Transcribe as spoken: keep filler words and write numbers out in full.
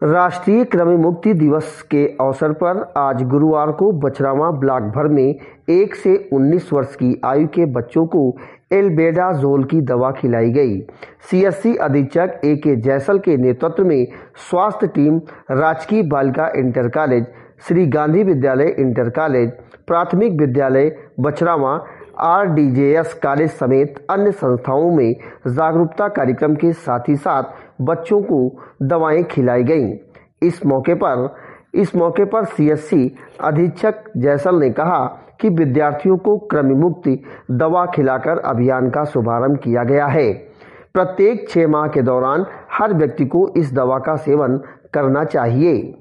राष्ट्रीय कृमि मुक्ति दिवस के अवसर पर आज गुरुवार को बछरावा ब्लॉक भर में एक से उन्नीस वर्ष की आयु के बच्चों को एल्बेंडाजोल की दवा खिलाई गई। सीएससी अधीक्षक ए के जैसल के नेतृत्व में स्वास्थ्य टीम राजकीय बालिका इंटर कॉलेज, श्री गांधी विद्यालय इंटर कॉलेज, प्राथमिक विद्यालय Bachhrawan, R D J S college समेत अन्य संस्थाओं में जागरूकता कार्यक्रम के साथ ही साथ बच्चों को दवाएं खिलाई गईं। इस मौके पर इस मौके पर सीएससी अधीक्षक जैसल ने कहा कि विद्यार्थियों को कृमि मुक्ति दवा खिलाकर अभियान का शुभारंभ किया गया है। प्रत्येक छह माह के दौरान हर व्यक्ति को इस दवा का सेवन करना चाहिए।